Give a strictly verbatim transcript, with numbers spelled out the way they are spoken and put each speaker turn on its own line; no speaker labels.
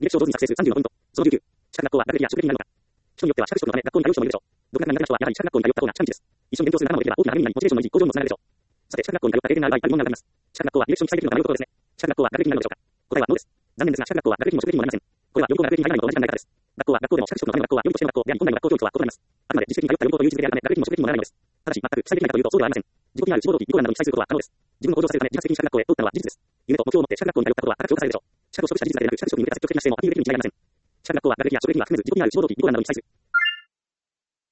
履歴書を上手に作成するさんじゅうのポイント。そのじゅうきゅう。資格学校は学歴や職歴になるのか。人によっては資格取得のため学校に通う人もいるでしょう。独学が苦手な人はやはり資格学校に通った方が近道です。一緒に勉強する仲間もいれば大きな励みになりモチベーションの維持、向上にもつながるでしょう。さて、資格学校に通った経験がある場合、ある問題があります。資格学校は履歴書に記載できるのか迷うところですね。資格学校は学歴になるのでしょうか。答えはノーです。残念ですが、資格学校は学歴にも職歴にもなりません。これは予備校が学歴に入らないのと同じ考え方です。学校は学校でも資格取得のための学校は予備としての学校であり、本来の学校教育とは異なります。あくまで自主的に通った予備校という位置づけであるため、学歴にも職歴にもならないのです。ただし、全く記載できないかというと、そうではありません。自己 ピーアール、志望動機、自己欄などに記載することは可能です。自分を向上させるため、自発的に資格学校へ通ったのは事実です。夢と目標を持って資格学校に通ったことは高く評価されるでしょう。資格を取得した事実だけでなく、資格取得に向けた積極的な姿勢もアピールできるに違いありません。資格学校は学歴や職歴には含めず、自己 ピーアール、志望動機、自己欄などに記載する。